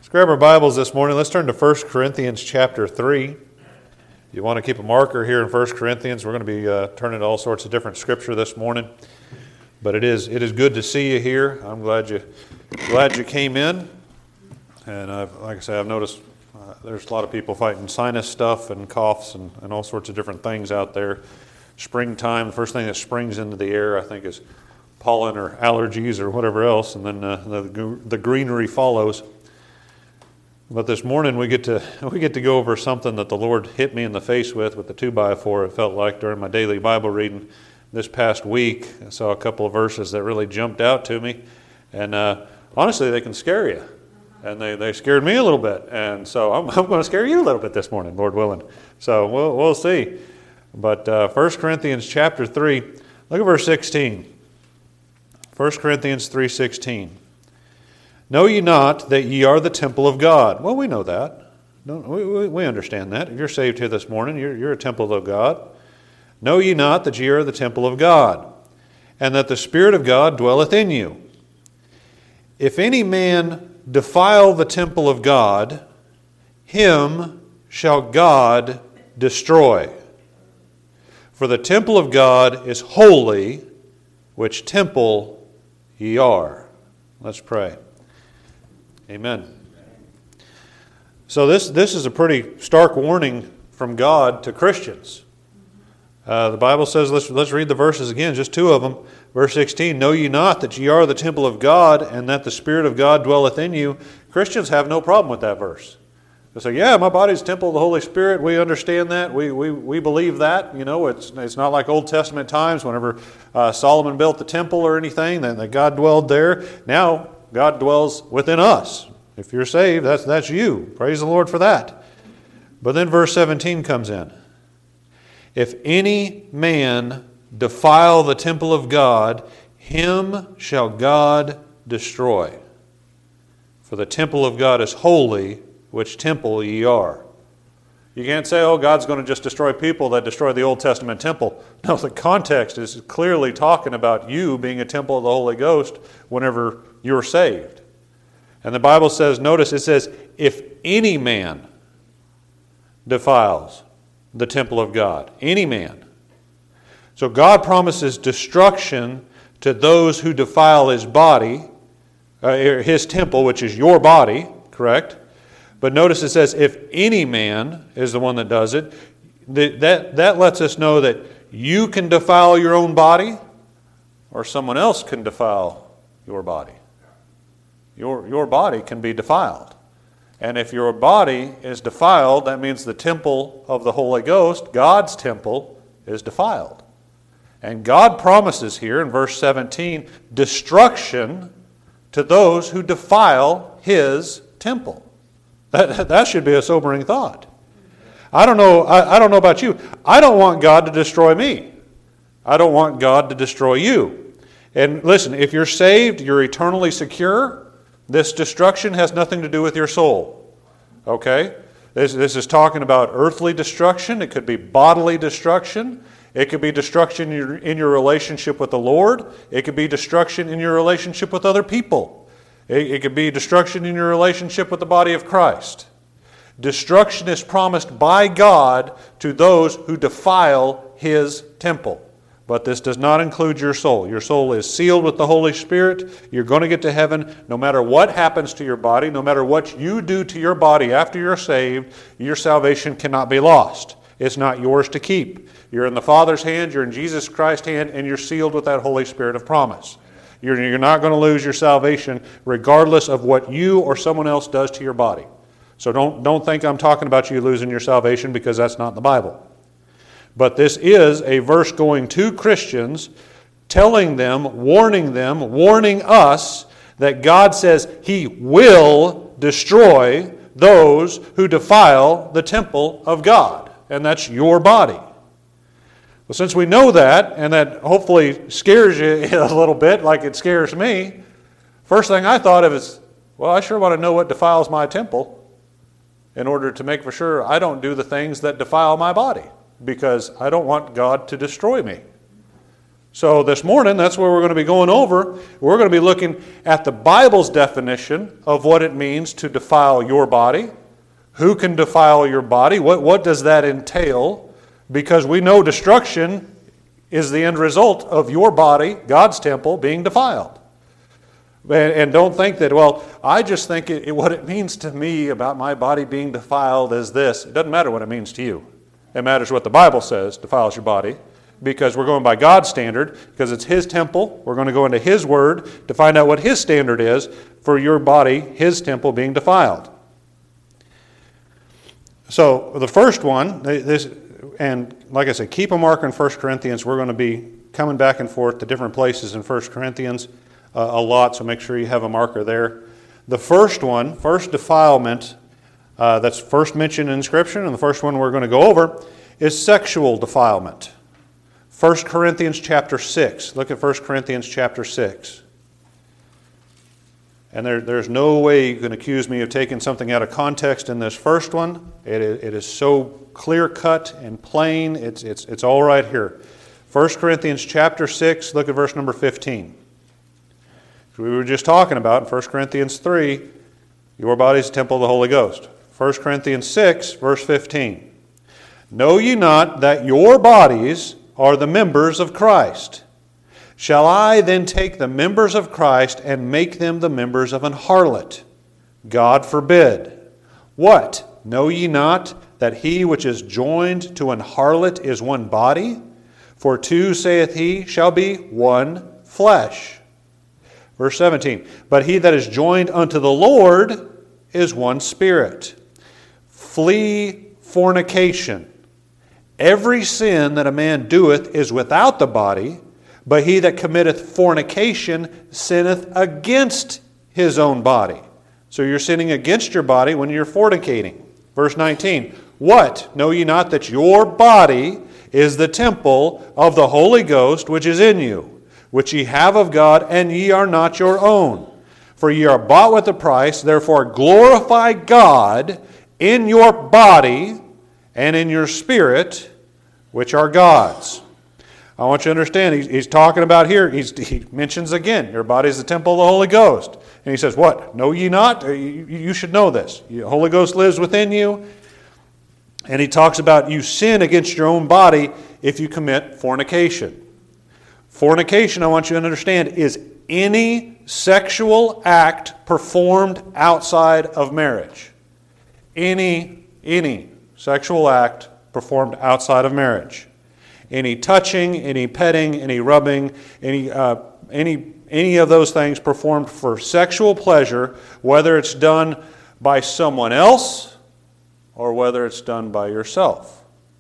Let's grab our Bibles this morning. Let's turn to 1 Corinthians chapter 3. You want to keep a marker here in 1 Corinthians. We're going to be turning to all sorts of different scripture this morning. But it is good to see you here. I'm glad you came in. And like I say, I've noticed there's a lot of people fighting sinus stuff and coughs and all sorts of different things out there. Springtime, the first thing that springs into the air, I think, is pollen or allergies or whatever else, and then the greenery follows. But this morning we get to go over something that the Lord hit me in the face with the 2x4. It felt like during my daily Bible reading this past week. I saw a couple of verses that really jumped out to me, and honestly, they can scare you, and they scared me a little bit. And so I'm going to scare you a little bit this morning, Lord willing. So we'll see. But 1 Corinthians chapter 3, look at verse 16. 1 Corinthians 3:16. Know ye not that ye are the temple of God? Well, we know that. We understand that. If you're saved here this morning, you're a temple of God. Know ye not that ye are the temple of God, and that the Spirit of God dwelleth in you? If any man defile the temple of God, him shall God destroy. For the temple of God is holy, which temple ye are. Let's pray. Amen. So this is a pretty stark warning from God to Christians. The Bible says, let's read the verses again, just two of them. Verse 16, know ye not that ye are the temple of God, and that the Spirit of God dwelleth in you? Christians have no problem with that verse. They say, yeah, my body's the temple of the Holy Spirit. We understand that. We believe that. You know, it's not like Old Testament times whenever Solomon built the temple or anything, that God dwelled there. Now, God dwells within us. If you're saved, that's you. Praise the Lord for that. But then verse 17 comes in. If any man defile the temple of God, him shall God destroy. For the temple of God is holy, which temple ye are. You can't say, oh, God's going to just destroy people that destroy the Old Testament temple. No, the context is clearly talking about you being a temple of the Holy Ghost whenever you're saved. And the Bible says, notice it says, if any man defiles the temple of God. Any man. So God promises destruction to those who defile His body, His temple, which is your body, correct? But notice it says, if any man is the one that does it, that lets us know that you can defile your own body, or someone else can defile your body. Your body can be defiled. And if your body is defiled, that means the temple of the Holy Ghost, God's temple, is defiled. And God promises here in verse 17, destruction to those who defile His temple. That should be a sobering thought. I don't know about you. I don't want God to destroy me. I don't want God to destroy you. And listen, if you're saved, you're eternally secure. This destruction has nothing to do with your soul. Okay? This is talking about earthly destruction. It could be bodily destruction. It could be destruction in your relationship with the Lord. It could be destruction in your relationship with other people. It could be destruction in your relationship with the body of Christ. Destruction is promised by God to those who defile His temple. But this does not include your soul. Your soul is sealed with the Holy Spirit. You're going to get to heaven no matter what happens to your body, no matter what you do to your body after you're saved, your salvation cannot be lost. It's not yours to keep. You're in the Father's hand, you're in Jesus Christ's hand, and you're sealed with that Holy Spirit of promise. You're not going to lose your salvation regardless of what you or someone else does to your body. So don't think I'm talking about you losing your salvation, because that's not in the Bible. But this is a verse going to Christians, telling them, warning us that God says He will destroy those who defile the temple of God. And that's your body. Well, since we know that, and that hopefully scares you a little bit like it scares me, first thing I thought of is, well, I sure want to know what defiles my temple in order to make for sure I don't do the things that defile my body, because I don't want God to destroy me. So this morning, that's where we're going to be going over. We're going to be looking at the Bible's definition of what it means to defile your body. Who can defile your body? What does that entail? Because we know destruction is the end result of your body, God's temple, being defiled. And don't think that, well, I just think what it means to me about my body being defiled is this. It doesn't matter what it means to you. It matters what the Bible says defiles your body, because we're going by God's standard, because it's His temple. We're going to go into His Word to find out what His standard is for your body, His temple, being defiled. So the first one, and like I said, keep a marker in 1 Corinthians. We're going to be coming back and forth to different places in 1 Corinthians a lot, so make sure you have a marker there. The first one, first defilement, that's first mentioned in Scripture, and the first one we're going to go over is sexual defilement. 1 Corinthians chapter 6. Look at 1 Corinthians chapter 6. And there's no way you can accuse me of taking something out of context in this first one. It is so clear-cut and plain. It's all right here. 1 Corinthians chapter 6, look at verse number 15. We were just talking about in 1 Corinthians 3, your body is the temple of the Holy Ghost. 1 Corinthians 6, verse 15. Know ye not that your bodies are the members of Christ? Shall I then take the members of Christ and make them the members of an harlot? God forbid. What? Know ye not that he which is joined to an harlot is one body? For two, saith he, shall be one flesh. Verse 17. But he that is joined unto the Lord is one spirit. Flee fornication. Every sin that a man doeth is without the body, but he that committeth fornication sinneth against his own body. So you're sinning against your body when you're fornicating. Verse 19. What? Know ye not that your body is the temple of the Holy Ghost which is in you, which ye have of God, and ye are not your own? For ye are bought with a price, therefore glorify God in your body and in your spirit, which are God's. I want you to understand, he's talking about here, he mentions again, your body is the temple of the Holy Ghost. And he says, what? Know ye not? You should know this. The Holy Ghost lives within you. And he talks about you sin against your own body if you commit fornication. Fornication, I want you to understand, is any sexual act performed outside of marriage. Any sexual act performed outside of marriage. Any touching, any petting, any rubbing, any of those things performed for sexual pleasure, whether it's done by someone else or whether it's done by yourself.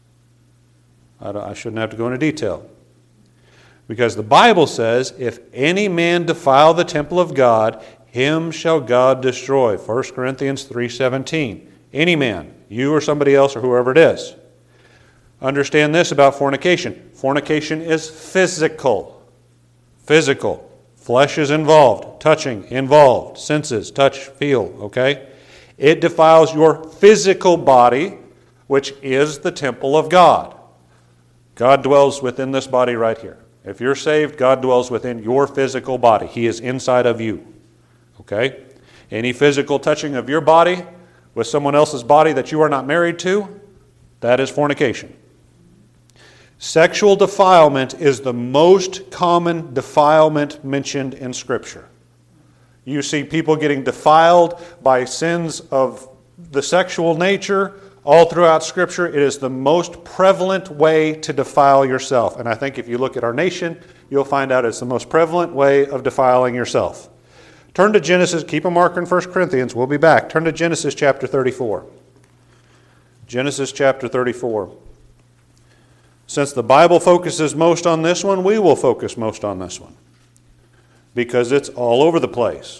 I shouldn't have to go into detail. Because the Bible says, if any man defile the temple of God, him shall God destroy. 1 Corinthians 3:17. Any man, you or somebody else or whoever it is. Understand this about fornication. Fornication is physical. Physical. Flesh is involved. Touching involved. Senses, touch, feel, okay? It defiles your physical body, which is the temple of God. God dwells within this body right here. If you're saved, God dwells within your physical body. He is inside of you. Okay? Any physical touching of your body with someone else's body that you are not married to, that is fornication. Sexual defilement is the most common defilement mentioned in Scripture. You see people getting defiled by sins of the sexual nature all throughout Scripture. It is the most prevalent way to defile yourself. And I think if you look at our nation, you'll find out it's the most prevalent way of defiling yourself. Turn to Genesis. Keep a marker in 1 Corinthians. We'll be back. Turn to Genesis chapter 34. Genesis chapter 34. Since the Bible focuses most on this one, we will focus most on this one, because it's all over the place.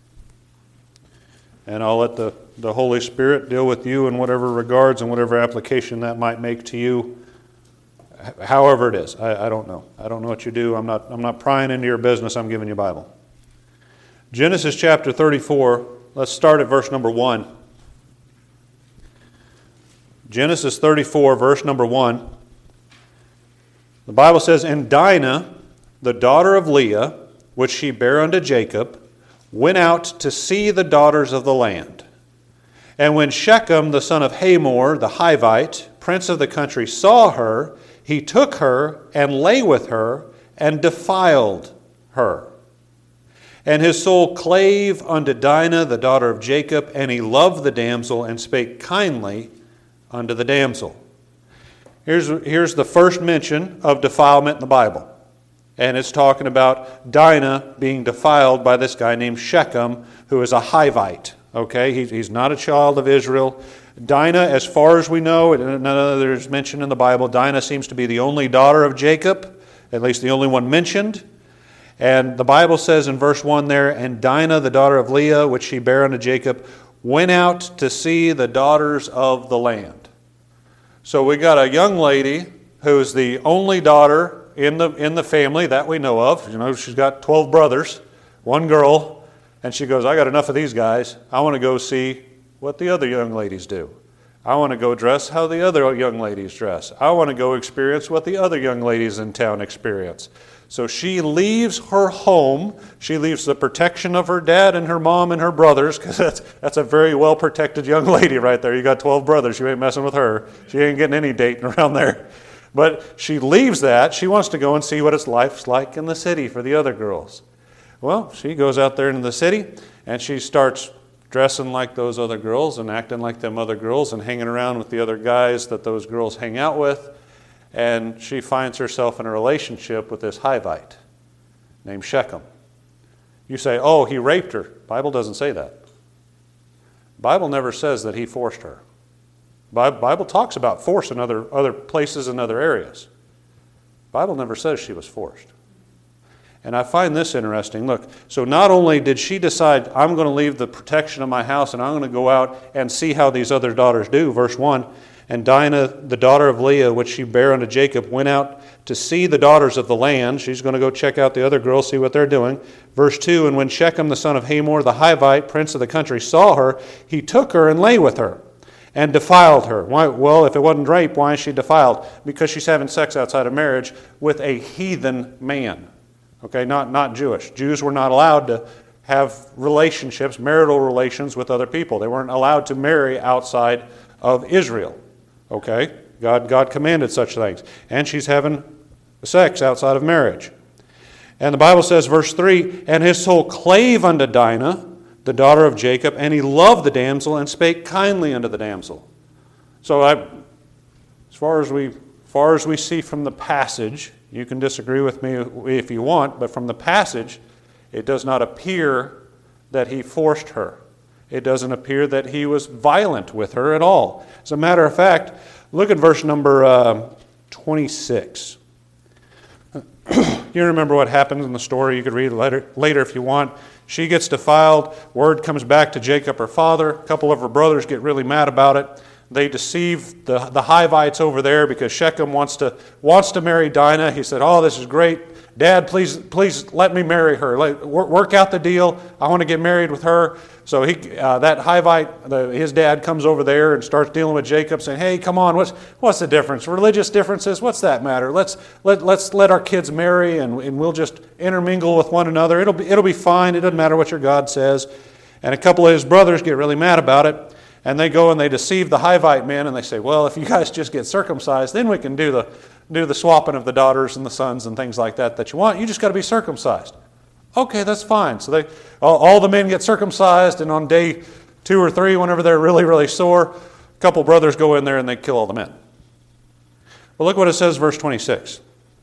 And I'll let the Holy Spirit deal with you in whatever regards and whatever application that might make to you, however it is. I don't know. I don't know what you do. I'm not prying into your business. I'm giving you Bible. Genesis chapter 34, let's start at verse number 1. Genesis 34, verse number 1. The Bible says, and Dinah the daughter of Leah, which she bare unto Jacob, went out to see the daughters of the land. And when Shechem, the son of Hamor, the Hivite, prince of the country, saw her, he took her and lay with her and defiled her. And his soul clave unto Dinah, the daughter of Jacob, and he loved the damsel and spake kindly unto the damsel. Here's the first mention of defilement in the Bible. And it's talking about Dinah being defiled by this guy named Shechem, who is a Hivite. Okay, he's not a child of Israel. Dinah, as far as we know, and none others mentioned in the Bible, Dinah seems to be the only daughter of Jacob, at least the only one mentioned. And the Bible says in verse 1 there, and Dinah, the daughter of Leah, which she bare unto Jacob, went out to see the daughters of the land. So we got a young lady who's the only daughter in the family that we know of. You know, she's got 12 brothers, one girl, and she goes, I got enough of these guys. I want to go see what the other young ladies do. I want to go dress how the other young ladies dress. I want to go experience what the other young ladies in town experience. So she leaves her home. She leaves the protection of her dad and her mom and her brothers, because that's a very well-protected young lady right there. You got 12 brothers. You ain't messing with her. She ain't getting any dating around there. But she leaves that. She wants to go and see what it's life's like in the city for the other girls. Well, she goes out there into the city, and she starts dressing like those other girls and acting like them other girls and hanging around with the other guys that those girls hang out with. And she finds herself in a relationship with this Hivite named Shechem. You say, oh, he raped her. Bible doesn't say that. Bible never says that he forced her. Bible talks about force in other places and other areas. Bible never says she was forced. And I find this interesting. Look, so not only did she decide, I'm going to leave the protection of my house and I'm going to go out and see how these other daughters do, verse 1, and Dinah, the daughter of Leah, which she bare unto Jacob, went out to see the daughters of the land. She's going to go check out the other girls, see what they're doing. Verse 2, and when Shechem, the son of Hamor, the Hivite, prince of the country, saw her, he took her and lay with her and defiled her. Why? Well, if it wasn't rape, why is she defiled? Because she's having sex outside of marriage with a heathen man. Okay, not Jewish. Jews were not allowed to have relationships, marital relations with other people. They weren't allowed to marry outside of Israel. Okay, God commanded such things. And she's having sex outside of marriage. And the Bible says, verse 3, and his soul clave unto Dinah, the daughter of Jacob, and he loved the damsel and spake kindly unto the damsel. So as far as we see from the passage, you can disagree with me if you want, but from the passage, it does not appear that he forced her. It doesn't appear that he was violent with her at all. As a matter of fact, look at verse number 26. You remember what happens in the story. You could read it later if you want. She gets defiled. Word comes back to Jacob, her father. A couple of her brothers get really mad about it. They deceive the Hivites over there because Shechem wants to marry Dinah. He said, oh, this is great. Dad, please let me marry her. Work out the deal. I want to get married with her. So that Hivite, his dad, comes over there and starts dealing with Jacob, saying, hey, come on, what's the difference? Religious differences, what's that matter? Let's let our kids marry and we'll just intermingle with one another. It'll be fine. It doesn't matter what your God says. And a couple of his brothers get really mad about it. And they go and they deceive the Hivite men, and they say, well, if you guys just get circumcised, then we can do the swapping of the daughters and the sons and things like that you want. You just got to be circumcised. Okay, that's fine. So all the men get circumcised, and on day 2 or 3, whenever they're really, really sore, a couple brothers go in there and they kill all the men. Well, look what it says, verse 26.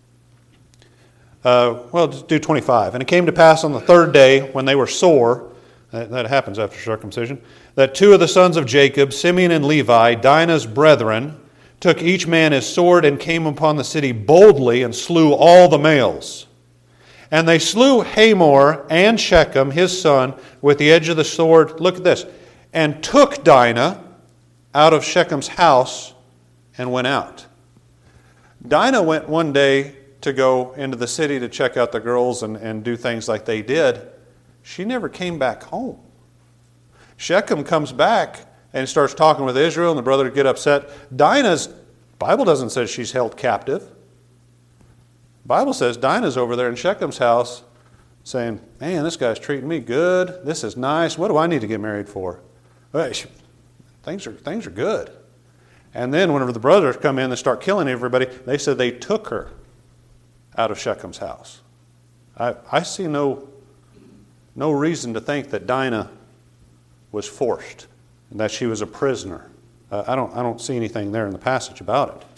Just do 25. And it came to pass on the 3rd day, when they were sore, that happens after circumcision, that 2 of the sons of Jacob, Simeon and Levi, Dinah's brethren, took each man his sword and came upon the city boldly and slew all the males. And they slew Hamor and Shechem, his son, with the edge of the sword, look at this, and took Dinah out of Shechem's house and went out. Dinah went one day to go into the city to check out the girls and do things like they did. She never came back home. Shechem comes back and starts talking with Israel, and the brothers get upset. Dinah's Bible doesn't say she's held captive. The Bible says Dinah's over there in Shechem's house saying, man, this guy's treating me good. This is nice. What do I need to get married for? Well, things are good. And then whenever the brothers come in and start killing everybody, they said they took her out of Shechem's house. I see no reason to think that Dinah was forced and that she was a prisoner. I don't see anything there in the passage about it.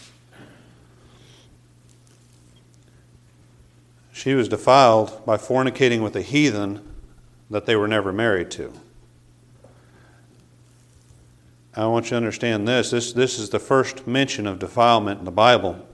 She was defiled by fornicating with a heathen that they were never married to. I want you to understand this. This is the first mention of defilement in the Bible.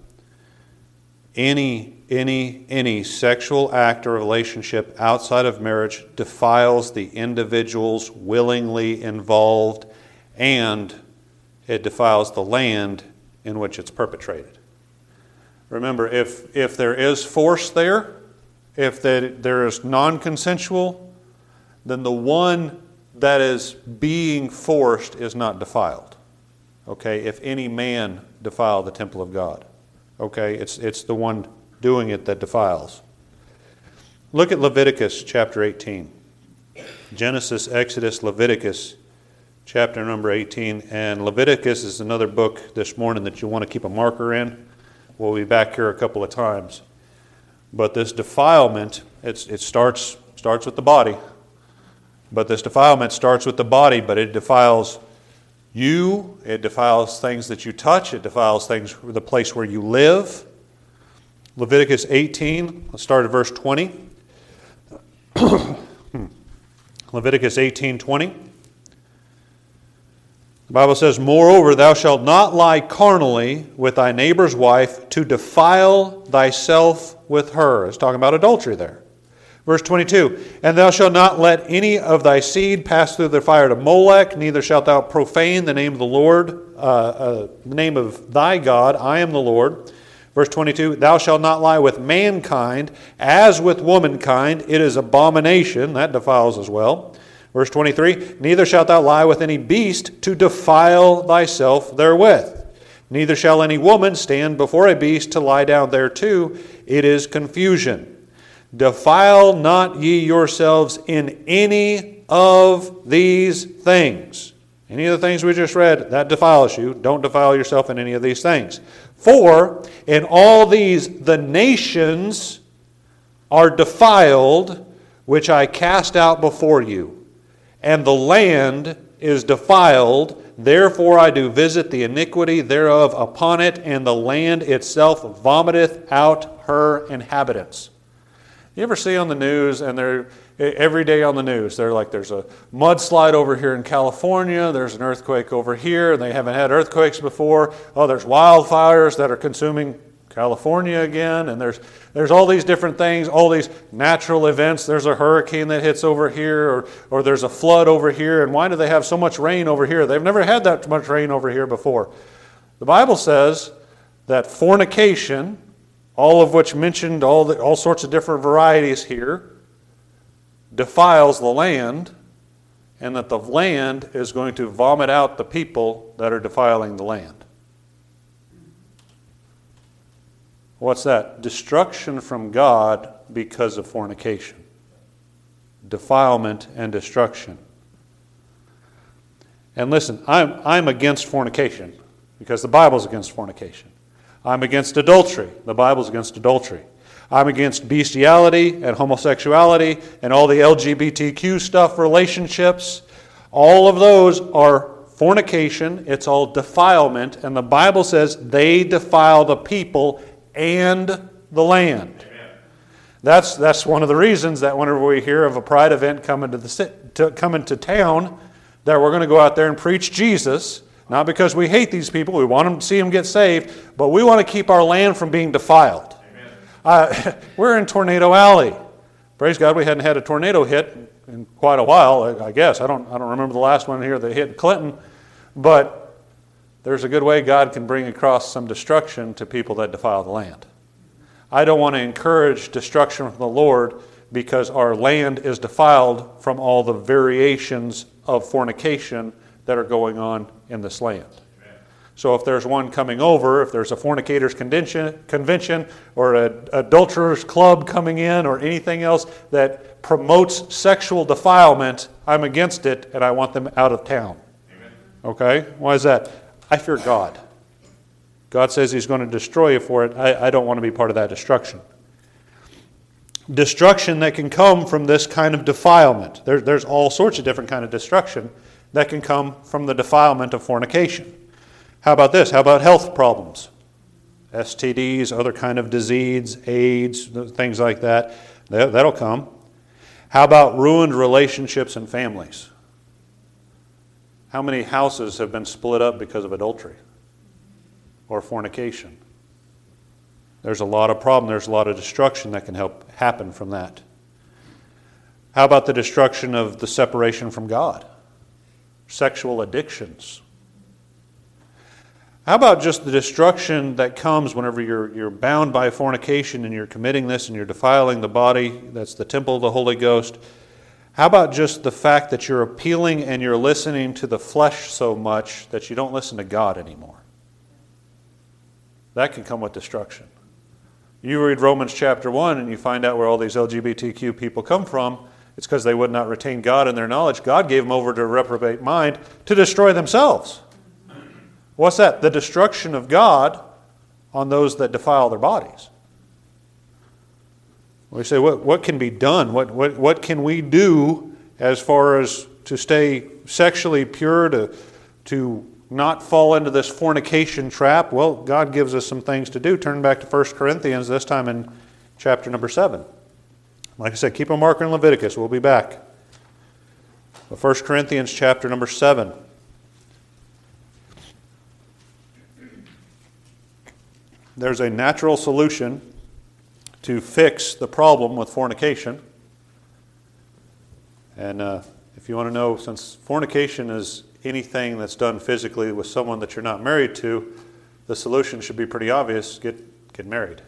Any sexual act or relationship outside of marriage defiles the individuals willingly involved, and it defiles the land in which it's perpetrated. Remember, if there is force there, if there is non-consensual, then the one that is being forced is not defiled. Okay, if any man defile the temple of God. Okay, it's the one doing it that defiles. Look at Leviticus chapter 18. Genesis, Exodus, Leviticus chapter number 18. And Leviticus is another book this morning that you want to keep a marker in. We'll be back here a couple of times. But this defilement, it starts with the body. But this defilement starts with the body, but it defiles you, it defiles things that you touch, it defiles things, the place where you live. Leviticus 18, let's start at verse 20. Leviticus 18:20. The Bible says, moreover, thou shalt not lie carnally with thy neighbor's wife to defile thyself with her. It's talking about adultery there. Verse 22, and thou shalt not let any of thy seed pass through the fire to Molech, neither shalt thou profane the name of the Lord, the name of thy God. I am the Lord. Verse 22, thou shalt not lie with mankind as with womankind. It is abomination. That defiles as well. Verse 23, neither shalt thou lie with any beast to defile thyself therewith. Neither shall any woman stand before a beast to lie down thereto. It is confusion. Defile not ye yourselves in any of these things. Any of the things we just read, that defiles you. Don't defile yourself in any of these things. For in all these the nations are defiled, which I cast out before you. And the land is defiled, therefore I do visit the iniquity thereof upon it, and the land itself vomiteth out her inhabitants. You ever see on the news, and they're every day on the news, they're like, there's a mudslide over here in California, there's an earthquake over here, and they haven't had earthquakes before. Oh, there's wildfires that are consuming California again, and there's all these different things, all these natural events. There's a hurricane that hits over here, or there's a flood over here, and why do they have so much rain over here? They've never had that much rain over here before. The Bible says that fornication, all of which mentioned all sorts of different varieties here, defiles the land, and that the land is going to vomit out the people that are defiling the land. What's that? Destruction from God because of fornication. Defilement and destruction. And listen, I'm against fornication because the Bible's against fornication. I'm against adultery. The Bible's against adultery. I'm against bestiality and homosexuality and all the LGBTQ stuff, relationships. All of those are fornication. It's all defilement. And the Bible says they defile the people and the land. Amen. That's one of the reasons that whenever we hear of a pride event coming to town, that we're going to go out there and preach Jesus. Not because we hate these people, we want them to see them get saved, but we want to keep our land from being defiled. We're in Tornado Alley. Praise God, we hadn't had a tornado hit in quite a while, I guess. I don't remember the last one here that hit Clinton, but there's a good way God can bring across some destruction to people that defile the land. I don't want to encourage destruction from the Lord because our land is defiled from all the variations of fornication that are going on in this land. So if there's one coming over, if there's a fornicators convention or an adulterers club coming in or anything else that promotes sexual defilement, I'm against it and I want them out of town. Amen. Okay? Why is that? I fear God. God says He's going to destroy you for it. I don't want to be part of that destruction. Destruction that can come from this kind of defilement. There's all sorts of different kind of destruction that can come from the defilement of fornication. How about this? How about health problems? STDs, other kind of disease, AIDS, things like that. That'll come. How about ruined relationships and families? How many houses have been split up because of adultery or fornication? There's a lot of problem. There's a lot of destruction that can help happen from that. How about the destruction of the separation from God? Sexual addictions. How about just the destruction that comes whenever you're bound by fornication and you're committing this and you're defiling the body, that's the temple of the Holy Ghost. How about just the fact that you're appealing and you're listening to the flesh so much that you don't listen to God anymore? That can come with destruction. You read Romans chapter 1 and you find out where all these LGBTQ people come from. It's because they would not retain God in their knowledge. God gave them over to a reprobate mind to destroy themselves. What's that? The destruction of God on those that defile their bodies. We say, what can be done? What can we do as far as to stay sexually pure, to not fall into this fornication trap? Well, God gives us some things to do. Turn back to 1 Corinthians, this time in chapter number 7. Like I said, keep a marker in Leviticus. We'll be back. But 1 Corinthians chapter number 7. There's a natural solution to fix the problem with fornication. And if you want to know, since fornication is anything that's done physically with someone that you're not married to, the solution should be pretty obvious. Get married.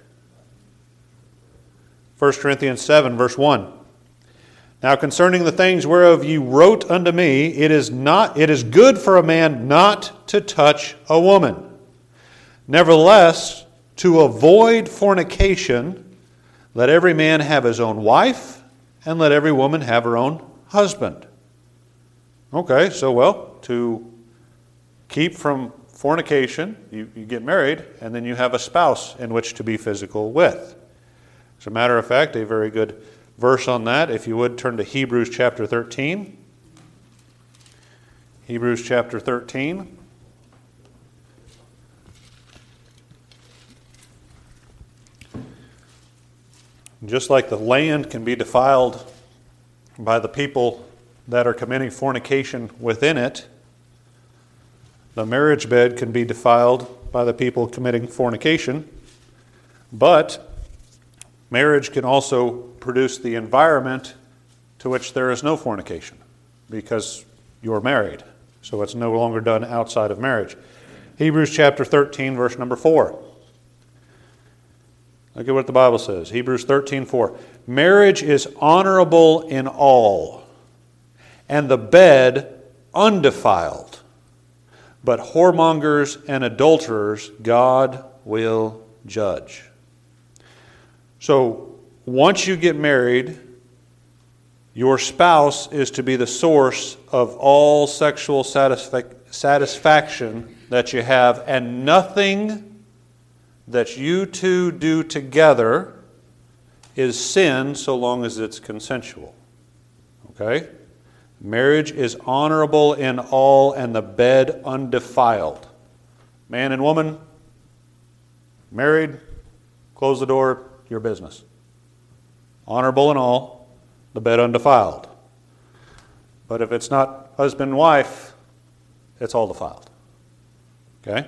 1 Corinthians 7, verse 1. Now concerning the things whereof you wrote unto me, it is good for a man not to touch a woman. Nevertheless, to avoid fornication, let every man have his own wife, and let every woman have her own husband. Okay, so to keep from fornication, you get married, and then you have a spouse in which to be physical with. As a matter of fact, a very good verse on that, if you would turn to Hebrews chapter 13. Hebrews chapter 13. Just like the land can be defiled by the people that are committing fornication within it, the marriage bed can be defiled by the people committing fornication, but marriage can also produce the environment to which there is no fornication because you're married. So it's no longer done outside of marriage. Hebrews chapter 13, verse number 4. Look at what the Bible says. Hebrews 13:4. Marriage is honorable in all, and the bed undefiled. But whoremongers and adulterers God will judge. So once you get married, your spouse is to be the source of all sexual satisfaction that you have, and nothing that you two do together is sin so long as it's consensual. Okay? Marriage is honorable in all, and the bed undefiled. Man and woman, married, close the door, your business. Honorable in all, the bed undefiled. But if it's not husband and wife, it's all defiled. Okay?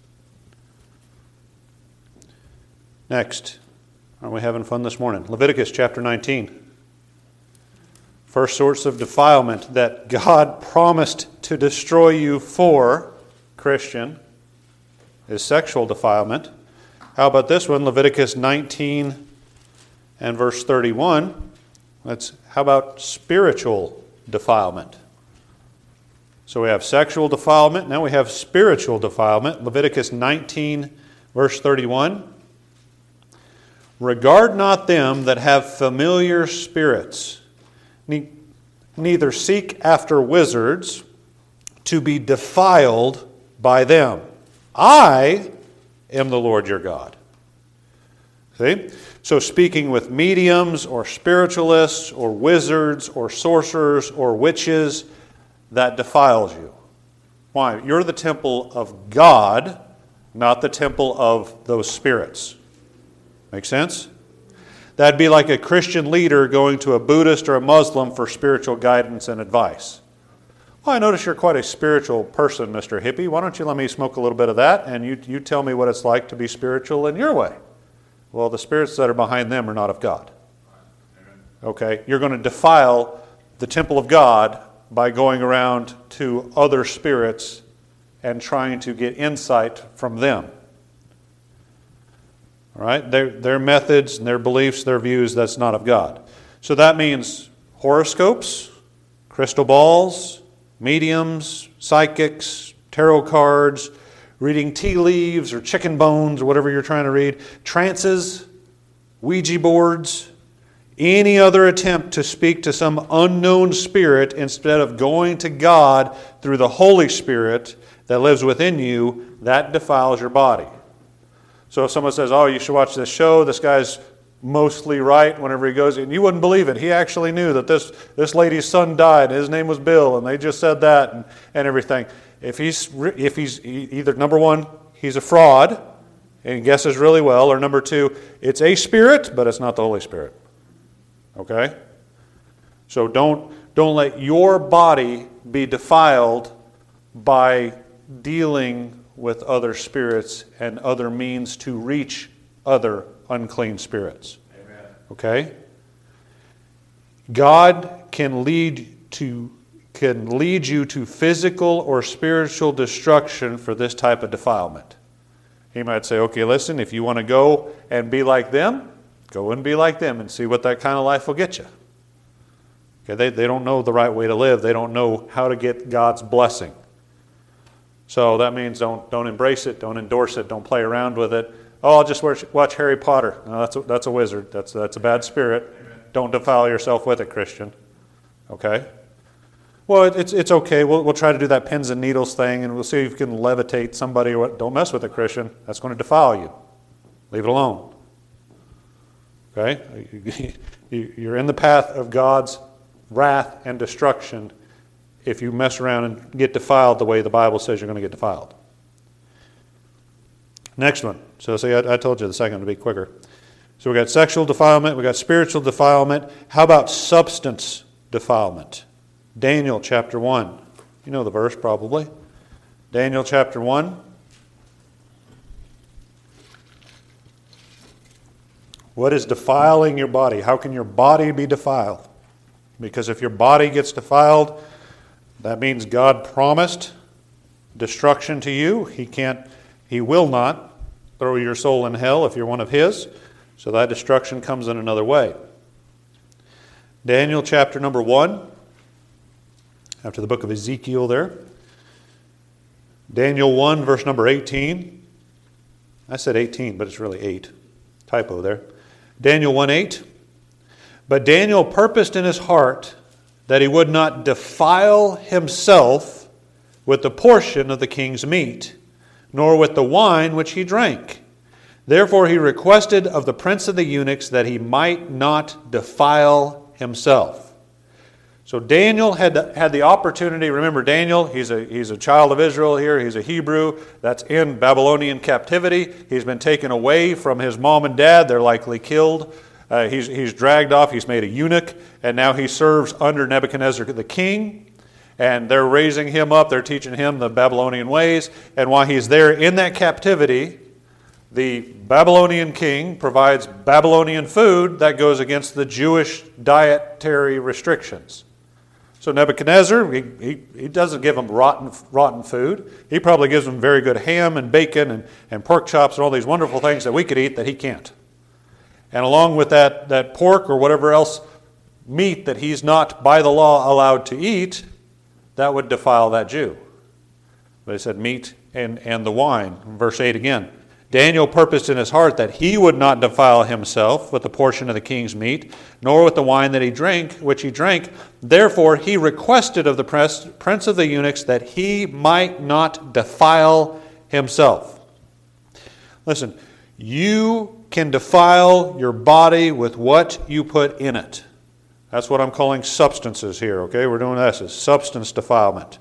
Next, aren't we having fun this morning? Leviticus chapter 19. First source of defilement that God promised to destroy you for, Christian, is sexual defilement. How about this one? Leviticus 19 and verse 31. How about spiritual defilement? So we have sexual defilement. Now we have spiritual defilement. Leviticus 19, verse 31. Regard not them that have familiar spirits, neither seek after wizards to be defiled by them. I am the Lord your God. See? So speaking with mediums or spiritualists or wizards or sorcerers or witches, that defiles you. Why? You're the temple of God, not the temple of those spirits. Make sense? That'd be like a Christian leader going to a Buddhist or a Muslim for spiritual guidance and advice. Well, I notice you're quite a spiritual person, Mr. Hippie. Why don't you let me smoke a little bit of that and you tell me what it's like to be spiritual in your way? Well, the spirits that are behind them are not of God. Okay? You're going to defile the temple of God by going around to other spirits and trying to get insight from them. All right? Their methods and their beliefs, their views, that's not of God. So that means horoscopes, crystal balls, mediums, psychics, tarot cards, reading tea leaves or chicken bones or whatever you're trying to read, trances, Ouija boards, any other attempt to speak to some unknown spirit instead of going to God through the Holy Spirit that lives within you, that defiles your body. So if someone says, oh, you should watch this show, this guy's mostly right whenever he goes, and you wouldn't believe it. He actually knew that this lady's son died, his name was Bill, and they just said that and everything. If he's either, number one, he's a fraud and guesses really well, or number two, it's a spirit, but it's not the Holy Spirit. Okay? So don't let your body be defiled by dealing with other spirits and other means to reach other unclean spirits. Amen. Okay? God can lead you to physical or spiritual destruction for this type of defilement. He might say, okay, listen, if you want to go and be like them, go and be like them and see what that kind of life will get you. Okay, they don't know the right way to live. They don't know how to get God's blessing. So that means don't embrace it, don't endorse it, don't play around with it. Oh, I'll just watch Harry Potter. No, that's a wizard. That's a bad spirit. Amen. Don't defile yourself with it, Christian. Okay? Well, it's okay. We'll try to do that pins and needles thing, and we'll see if you can levitate somebody. Don't mess with it, Christian. That's going to defile you. Leave it alone. Okay? You're in the path of God's wrath and destruction if you mess around and get defiled the way the Bible says you're going to get defiled. Next one. So see, I told you the second would be quicker. So we got sexual defilement, we got spiritual defilement. How about substance defilement? Daniel chapter 1. You know the verse probably. Daniel chapter 1. What is defiling your body? How can your body be defiled? Because if your body gets defiled, that means God promised destruction to you. He will not throw your soul in hell if you're one of His. So that destruction comes in another way. Daniel chapter number 1, after the book of Ezekiel there. Daniel 1, verse number 18. I said 18, but it's really 8. Typo there. Daniel 1:8. But Daniel purposed in his heart that he would not defile himself with the portion of the king's meat, nor with the wine which he drank. Therefore he requested of the prince of the eunuchs that he might not defile himself. So Daniel had the opportunity. Remember, Daniel, he's a child of Israel here. He's a Hebrew that's in Babylonian captivity. He's been taken away from his mom and dad. They're likely killed. He's dragged off. He's made a eunuch, and now he serves under Nebuchadnezzar the king. And they're raising him up. They're teaching him the Babylonian ways. And while he's there in that captivity, the Babylonian king provides Babylonian food that goes against the Jewish dietary restrictions. So Nebuchadnezzar, he doesn't give them rotten food. He probably gives them very good ham and bacon and pork chops and all these wonderful things that we could eat that he can't. And along with that pork or whatever else meat that he's not by the law allowed to eat, that would defile that Jew. But he said meat and the wine. Verse 8 again. Daniel purposed in his heart that he would not defile himself with the portion of the king's meat, nor with the wine that he drank, which he drank. Therefore he requested of the prince of the eunuchs that he might not defile himself. Listen, you can defile your body with what you put in it. That's what I'm calling substances here, okay? We're doing this as substance defilement.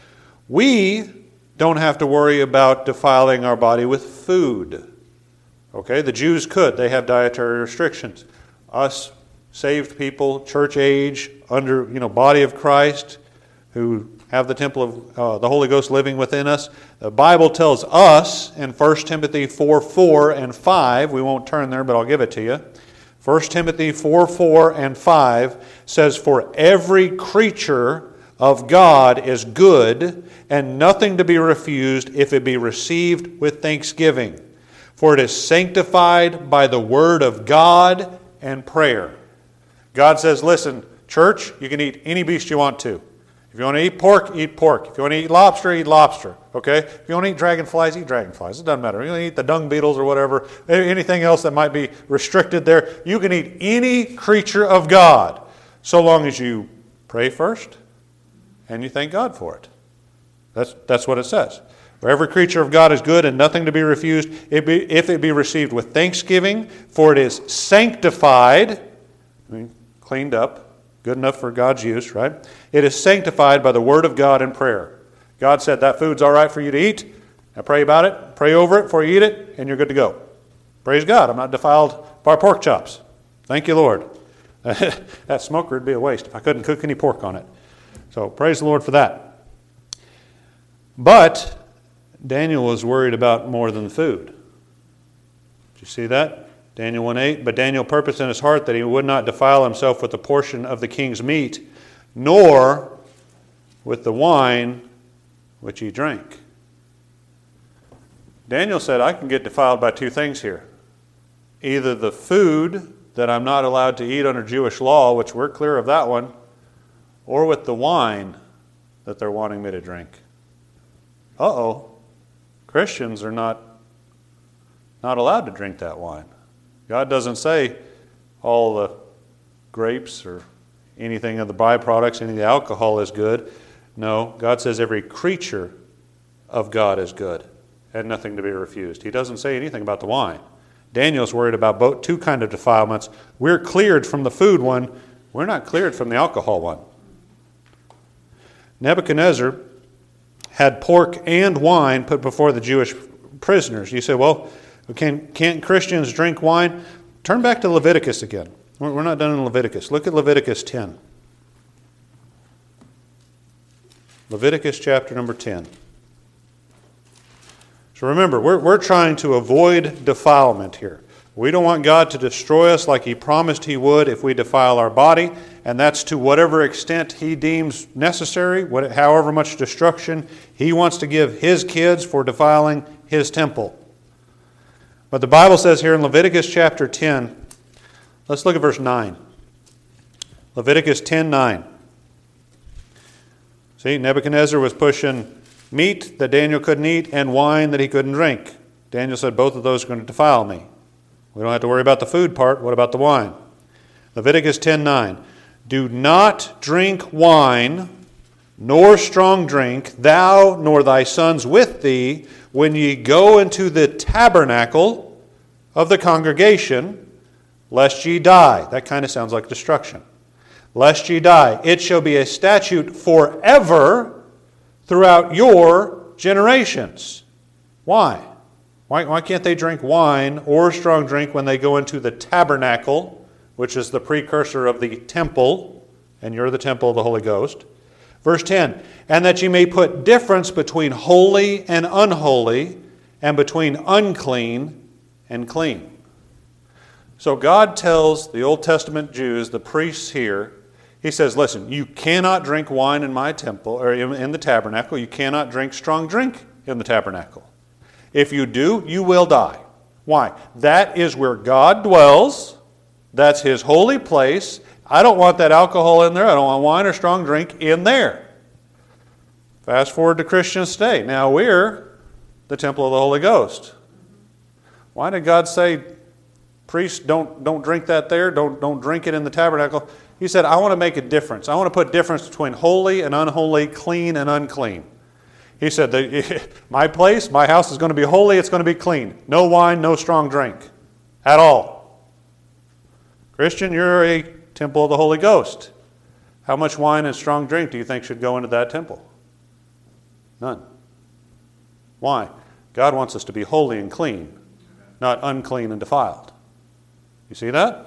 We don't have to worry about defiling our body with food. Okay, the Jews could. They have dietary restrictions. Us saved people, church age, under, body of Christ, who have the temple of the Holy Ghost living within us. The Bible tells us in 1 Timothy 4:4 and 5, we won't turn there, but I'll give it to you. 1 Timothy 4:4 and 5 says, "For every creature of God is good, and nothing to be refused if it be received with thanksgiving. For it is sanctified by the word of God and prayer." God says, listen, church, you can eat any beast you want to. If you want to eat pork, eat pork. If you want to eat lobster, okay? If you want to eat dragonflies, eat dragonflies. It doesn't matter. You want to eat the dung beetles or whatever, anything else that might be restricted there. You can eat any creature of God, so long as you pray first and you thank God for it. That's what it says. For every creature of God is good and nothing to be refused if it be received with thanksgiving, for it is sanctified, cleaned up, good enough for God's use, right? It is sanctified by the word of God and prayer. God said that food's all right for you to eat. Now pray about it, pray over it before you eat it, and you're good to go. Praise God, I'm not defiled by pork chops. Thank you, Lord. That smoker would be a waste if I couldn't cook any pork on it. So praise the Lord for that. But Daniel was worried about more than food. Did you see that? Daniel 1:8, "But Daniel purposed in his heart that he would not defile himself with the portion of the king's meat, nor with the wine which he drank." Daniel said, I can get defiled by two things here. Either the food that I'm not allowed to eat under Jewish law, which we're clear of that one, or with the wine that they're wanting me to drink. Christians are not allowed to drink that wine. God doesn't say all the grapes or anything of the byproducts, any of the alcohol is good. No, God says every creature of God is good and nothing to be refused. He doesn't say anything about the wine. Daniel's worried about both two kinds of defilements. We're cleared from the food one. We're not cleared from the alcohol one. Nebuchadnezzar had pork and wine put before the Jewish prisoners. You say, well, can't Christians drink wine? Turn back to Leviticus again. We're not done in Leviticus. Look at Leviticus 10. Leviticus chapter number 10. So remember, we're trying to avoid defilement here. We don't want God to destroy us like He promised He would if we defile our body, and that's to whatever extent He deems necessary, however much destruction He wants to give His kids for defiling His temple. But the Bible says here in Leviticus chapter 10, let's look at verse 9. Leviticus 10:9. See, Nebuchadnezzar was pushing meat that Daniel couldn't eat and wine that he couldn't drink. Daniel said, both of those are going to defile me. We don't have to worry about the food part. What about the wine? Leviticus 10:9. Do not drink wine, nor strong drink, thou nor thy sons with thee, when ye go into the tabernacle of the congregation, lest ye die. That kind of sounds like destruction. Lest ye die. It shall be a statute forever throughout your generations. Why? Why can't they drink wine or strong drink when they go into the tabernacle, which is the precursor of the temple, and you're the temple of the Holy Ghost? Verse 10, and that ye may put difference between holy and unholy, and between unclean and clean. So God tells the Old Testament Jews, the priests here, He says, listen, you cannot drink wine in my temple, or in the tabernacle. You cannot drink strong drink in the tabernacle. If you do, you will die. Why? That is where God dwells. That's His holy place. I don't want that alcohol in there. I don't want wine or strong drink in there. Fast forward to Christians today. Now we're the temple of the Holy Ghost. Why did God say, priests, don't drink that there, don't drink it in the tabernacle? He said, I want to make a difference. I want to put difference between holy and unholy, clean and unclean. He said, my place, my house is going to be holy, it's going to be clean. No wine, no strong drink at all. Christian, you're a temple of the Holy Ghost. How much wine and strong drink do you think should go into that temple? None. Why? God wants us to be holy and clean, not unclean and defiled. You see that?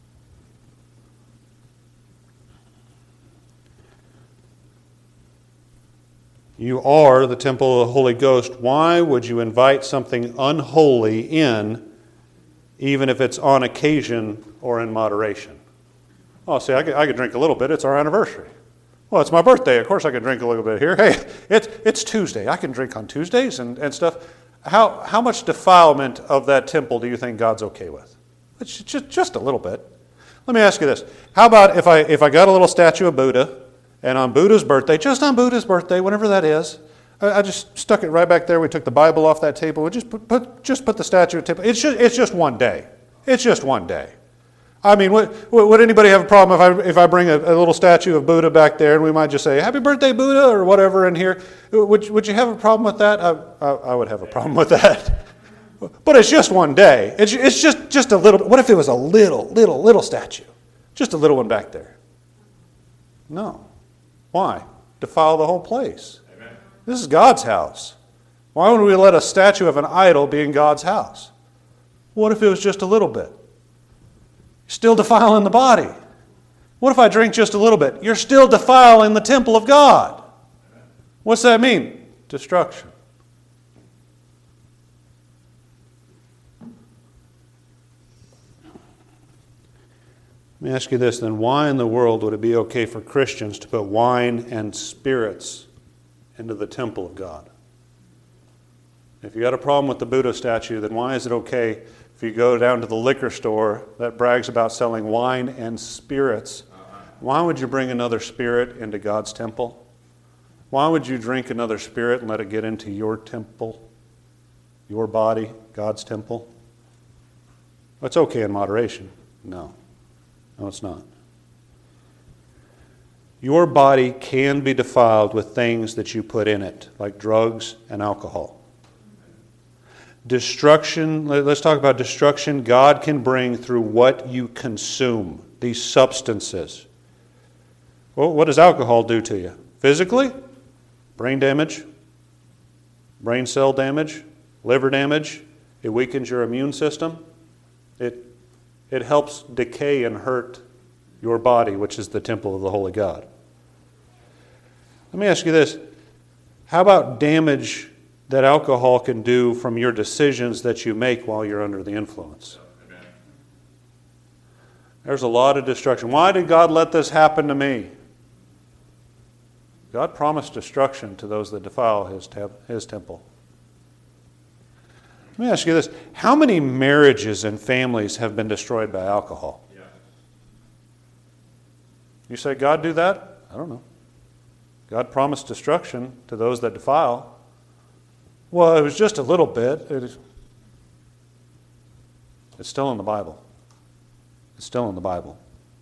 You are the temple of the Holy Ghost. Why would you invite something unholy in, even if it's on occasion or in moderation? Oh, see, I could drink a little bit. It's our anniversary. Well, it's my birthday. Of course I can drink a little bit here. Hey, it's Tuesday. I can drink on Tuesdays and stuff. How much defilement of that temple do you think God's okay with? It's just a little bit. Let me ask you this. How about if I got a little statue of Buddha, and on Buddha's birthday, just on Buddha's birthday, whenever that is, I just stuck it right back there. We took the Bible off that table. We just put the statue at the table. It's just one day. It's just one day. I mean, would anybody have a problem if I bring a little statue of Buddha back there, and we might just say, "Happy birthday, Buddha," or whatever in here? Would you have a problem with that? I would have a problem with that. But it's just one day. It's just a little. What if it was a little statue, just a little one back there? No. Why? Defile the whole place. Amen. This is God's house. Why would we let a statue of an idol be in God's house? What if it was just a little bit? Still defiling the body. What if I drink just a little bit? You're still defiling the temple of God. What's that mean? Destruction. Let me ask you this then. Why in the world would it be okay for Christians to put wine and spirits into the temple of God? If you got a problem with the Buddha statue, then why is it okay if you go down to the liquor store that brags about selling wine and spirits? Why would you bring another spirit into God's temple? Why would you drink another spirit and let it get into your temple, your body, God's temple? It's okay in moderation. No. No, it's not. Your body can be defiled with things that you put in it, like drugs and alcohol. Destruction, let's talk about destruction God can bring through what you consume, these substances. Well, what does alcohol do to you? Physically? Brain damage, brain cell damage, liver damage. It weakens your immune system. It helps decay and hurt your body, which is the temple of the Holy God. Let me ask you this. How about damage that alcohol can do from your decisions that you make while you're under the influence? Amen. There's a lot of destruction. Why did God let this happen to me? God promised destruction to those that defile His temple. Let me ask you this. How many marriages and families have been destroyed by alcohol? Yeah. You say, God do that? I don't know. God promised destruction to those that defile. Well, it was just a little bit. It's still in the Bible. It's still in the Bible.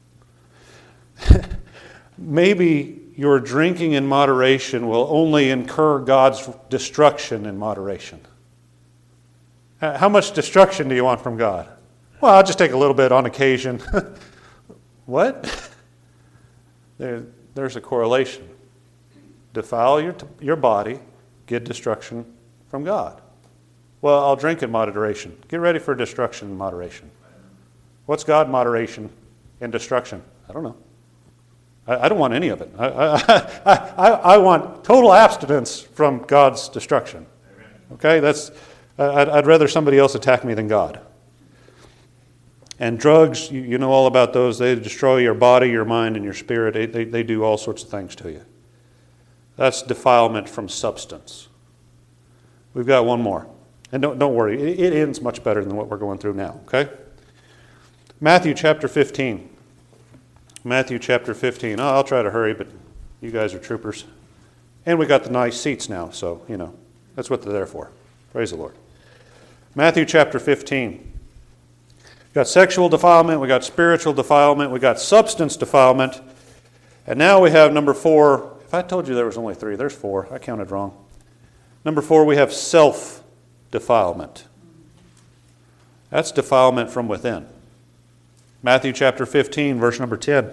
Maybe your drinking in moderation will only incur God's destruction in moderation. How much destruction do you want from God? Well, I'll just take a little bit on occasion. What? There's a correlation. Defile your body, get destruction from God. Well, I'll drink in moderation. Get ready for destruction in moderation. What's God moderation in destruction? I don't know. I don't want any of it. I want total abstinence from God's destruction. Okay, I'd rather somebody else attack me than God. And drugs, you know all about those. They destroy your body, your mind, and your spirit. They do all sorts of things to you. That's defilement from substance. We've got one more. And don't worry, it ends much better than what we're going through now, okay? Matthew chapter 15. Matthew chapter 15. I'll try to hurry, but you guys are troopers. And we got the nice seats now, so, that's what they're there for. Praise the Lord. Matthew chapter 15. We got sexual defilement, we got spiritual defilement, we got substance defilement, and now we have number 4. If I told you there was only 3, there's 4. I counted wrong. Number 4, we have self-defilement. That's defilement from within. Matthew chapter 15, verse number 10.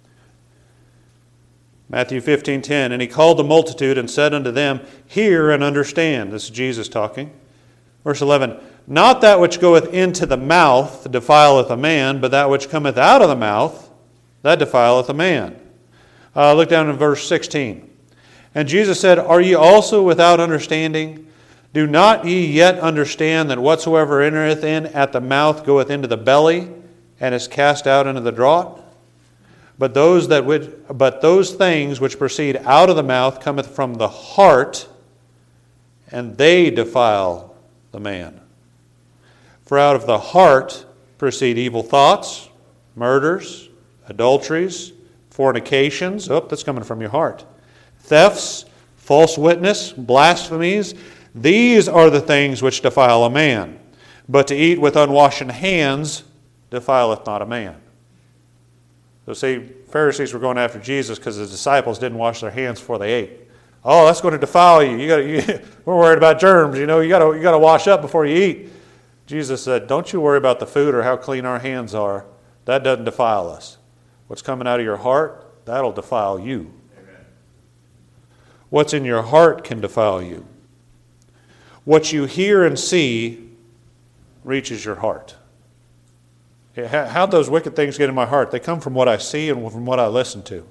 Matthew 15:10, and he called the multitude and said unto them, hear and understand. This is Jesus talking. Verse 11, not that which goeth into the mouth defileth a man, but that which cometh out of the mouth, that defileth a man. Look down in verse 16. And Jesus said, are ye also without understanding? Do not ye yet understand that whatsoever entereth in at the mouth goeth into the belly, and is cast out into the draught? But those things which proceed out of the mouth cometh from the heart, and they defile the man. For out of the heart proceed evil thoughts, murders, adulteries, fornications. Oh, that's coming from your heart. Thefts, false witness, blasphemies. These are the things which defile a man. But to eat with unwashen hands defileth not a man. So see, Pharisees were going after Jesus because the disciples didn't wash their hands before they ate. Oh, that's going to defile you. We're worried about germs. You got to wash up before you eat. Jesus said, don't you worry about the food or how clean our hands are. That doesn't defile us. What's coming out of your heart, that'll defile you. Amen. What's in your heart can defile you. What you hear and see reaches your heart. How'd those wicked things get in my heart? They come from what I see and from what I listen to.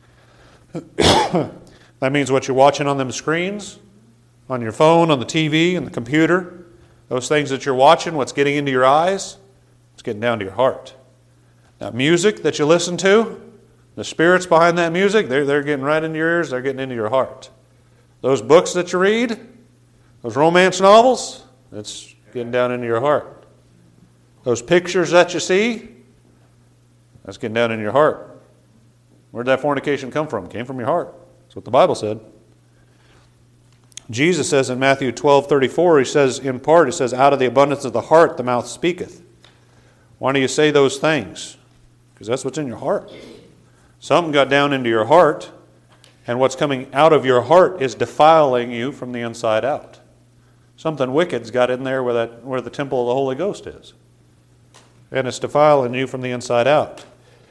That means what you're watching on them screens, on your phone, on the TV, and the computer. Those things that you're watching, what's getting into your eyes, it's getting down to your heart. Now, music that you listen to, the spirits behind that music, they're getting right into your ears, they're getting into your heart. Those books that you read, those romance novels, it's getting down into your heart. Those pictures that you see, that's getting down in your heart. Where'd that fornication come from? It came from your heart. That's what the Bible said. Jesus says in Matthew 12:34, he says, out of the abundance of the heart the mouth speaketh. Why do you say those things? Because that's what's in your heart. Something got down into your heart, and what's coming out of your heart is defiling you from the inside out. Something wicked's got in there where the temple of the Holy Ghost is. And it's defiling you from the inside out.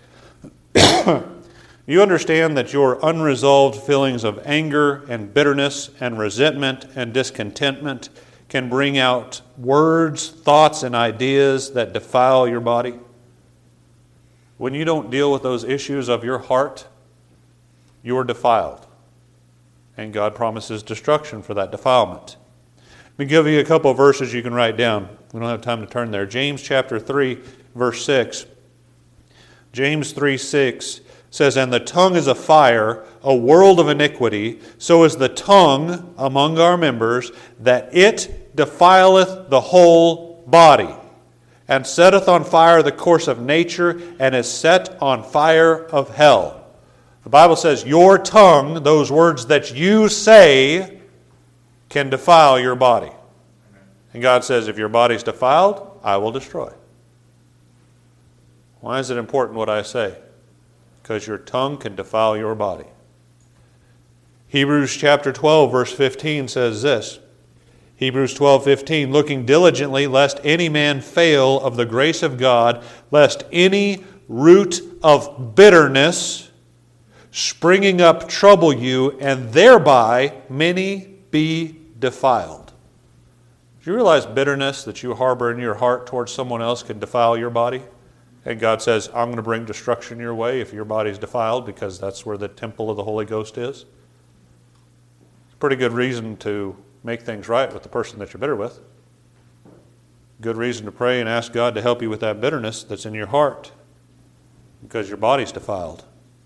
You understand that your unresolved feelings of anger and bitterness and resentment and discontentment can bring out words, thoughts, and ideas that defile your body? When you don't deal with those issues of your heart, you are defiled. And God promises destruction for that defilement. Let me give you a couple of verses you can write down. We don't have time to turn there. James chapter 3, verse 6. James 3:6 says, and the tongue is a fire, a world of iniquity. So is the tongue among our members, that it defileth the whole body, and setteth on fire the course of nature, and is set on fire of hell. The Bible says your tongue, those words that you say, can defile your body. And God says, if your body's defiled, I will destroy. Why is it important what I say? Because your tongue can defile your body. Hebrews chapter 12, verse 15 says this. Hebrews 12:15, looking diligently lest any man fail of the grace of God, lest any root of bitterness springing up trouble you, and thereby many be defiled. Do you realize bitterness that you harbor in your heart towards someone else can defile your body? And God says, I'm going to bring destruction your way if your body's defiled, because that's where the temple of the Holy Ghost is. It's a pretty good reason to make things right with the person that you're bitter with. Good reason to pray and ask God to help you with that bitterness that's in your heart, because your body's defiled.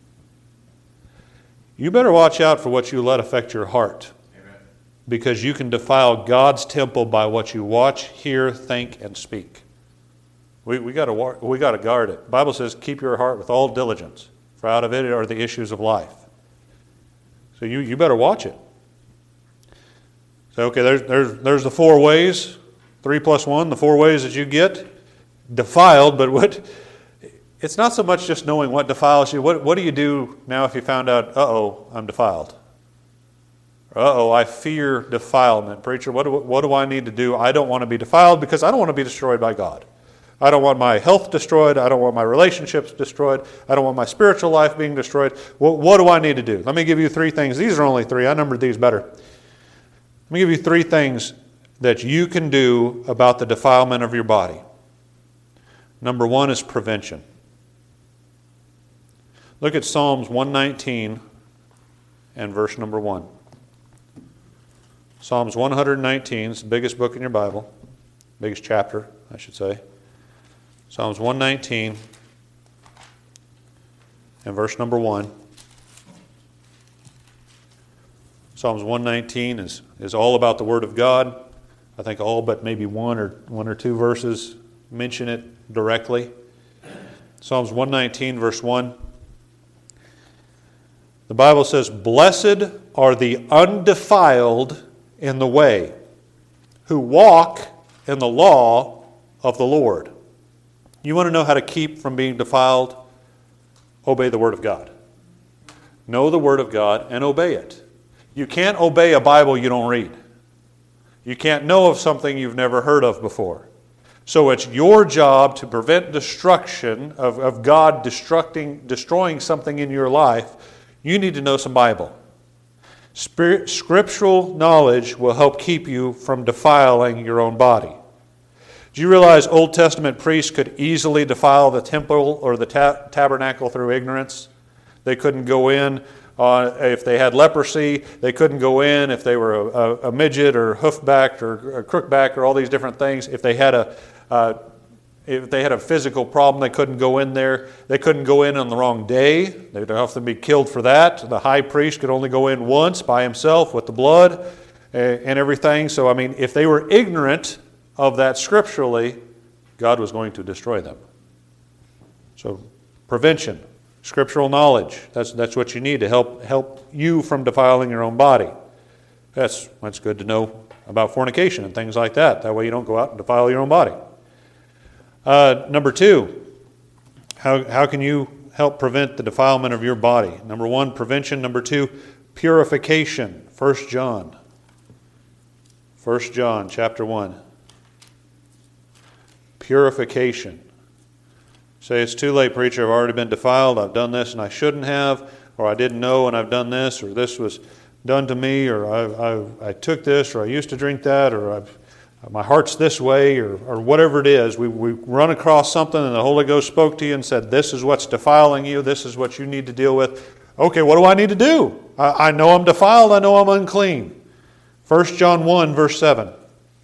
You better watch out for what you let affect your heart. Amen. Because you can defile God's temple by what you watch, hear, think, and speak. We got to guard it. The Bible says, keep your heart with all diligence, for out of it are the issues of life. So you better watch it. So, okay, there's the 4 ways, 3 plus 1, the 4 ways that you get defiled. But it's not so much just knowing what defiles you. What do you do now if you found out, uh-oh, I'm defiled? Uh-oh, I fear defilement. Preacher, what do I need to do? I don't want to be defiled because I don't want to be destroyed by God. I don't want my health destroyed. I don't want my relationships destroyed. I don't want my spiritual life being destroyed. What do I need to do? Let me give you 3 things. These are only 3. I numbered these better. Let me give you 3 things that you can do about the defilement of your body. Number 1 is prevention. Look at Psalms 119 and verse number 1. Psalms 119 is the biggest book in your Bible, biggest chapter, I should say. Psalms 119 and verse number 1. Psalms 119 is all about the Word of God. I think all but maybe one or 2 verses mention it directly. Psalms 119 verse 1. The Bible says, "Blessed are the undefiled in the way, who walk in the law of the Lord." You want to know how to keep from being defiled? Obey the Word of God. Know the Word of God and obey it. You can't obey a Bible you don't read. You can't know of something you've never heard of before. So it's your job to prevent destruction of God destroying something in your life. You need to know some Bible. Scriptural knowledge will help keep you from defiling your own body. Do you realize Old Testament priests could easily defile the temple or the tabernacle through ignorance? They couldn't go in if they had leprosy. They couldn't go in if they were a midget or hoof-backed or a crook-backed or all these different things. If they had a physical problem, they couldn't go in there. They couldn't go in on the wrong day. They'd often be killed for that. The high priest could only go in once by himself with the blood and everything. So, I mean, if they were ignorant of that scripturally, God was going to destroy them. So, prevention, scriptural knowledge, that's what you need to help you from defiling your own body. That's good to know about fornication and things like that. That way you don't go out and defile your own body. Number 2, how can you help prevent the defilement of your body? Number 1, prevention. Number 2, purification. 1 John chapter 1. Purification. Say, it's too late, preacher. I've already been defiled. I've done this and I shouldn't have, or I didn't know and I've done this, or this was done to me, or I took this, or I used to drink that, or my heart's this way, or whatever it is. We run across something and the Holy Ghost spoke to you and said, this is what's defiling you. This is what you need to deal with. Okay, what do I need to do? I know I'm defiled. I know I'm unclean. 1 John 1, verse 7.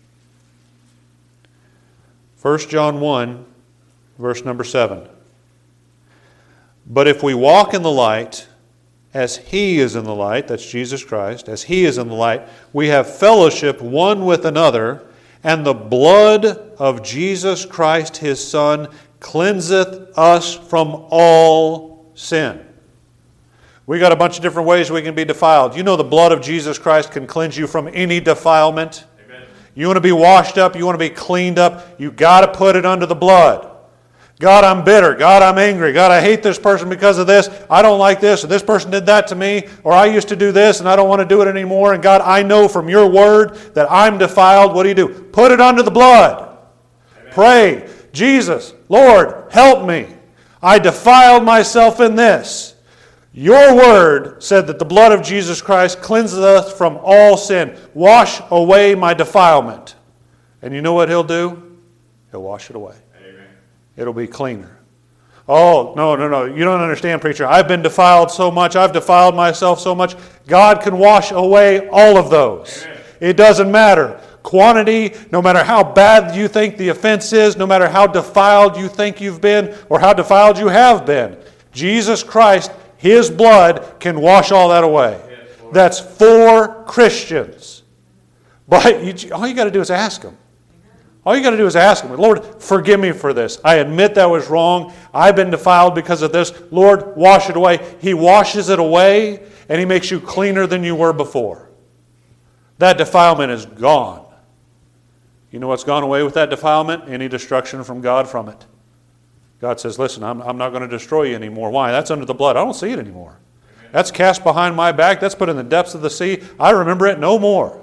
1 John 1, verse number 7. "But if we walk in the light, as He is in the light," that's Jesus Christ, "as He is in the light, we have fellowship one with another, and the blood of Jesus Christ His Son cleanseth us from all sin." We got a bunch of different ways we can be defiled. You know the blood of Jesus Christ can cleanse you from any defilement. Amen. You want to be washed up, you want to be cleaned up, you got to put it under the blood. God, I'm bitter. God, I'm angry. God, I hate this person because of this. I don't like this, or this person did that to me, or I used to do this and I don't want to do it anymore. And God, I know from your word that I'm defiled. What do? Put it under the blood. Amen. Pray, Jesus, Lord, help me. I defiled myself in this. Your word said that the blood of Jesus Christ cleanses us from all sin. Wash away my defilement. And you know what He'll do? He'll wash it away. It'll be cleaner. Oh, no. You don't understand, preacher. I've been defiled so much. I've defiled myself so much. God can wash away all of those. Amen. It doesn't matter. Quantity, no matter how bad you think the offense is, no matter how defiled you think you've been or how defiled you have been, Jesus Christ, His blood can wash all that away. Yes, that's for Christians. But all you got to do is ask Him. All you got to do is ask Him, Lord, forgive me for this. I admit that was wrong. I've been defiled because of this. Lord, wash it away. He washes it away, and He makes you cleaner than you were before. That defilement is gone. You know what's gone away with that defilement? Any destruction from God from it. God says, listen, I'm not going to destroy you anymore. Why? That's under the blood. I don't see it anymore. That's cast behind my back. That's put in the depths of the sea. I remember it no more.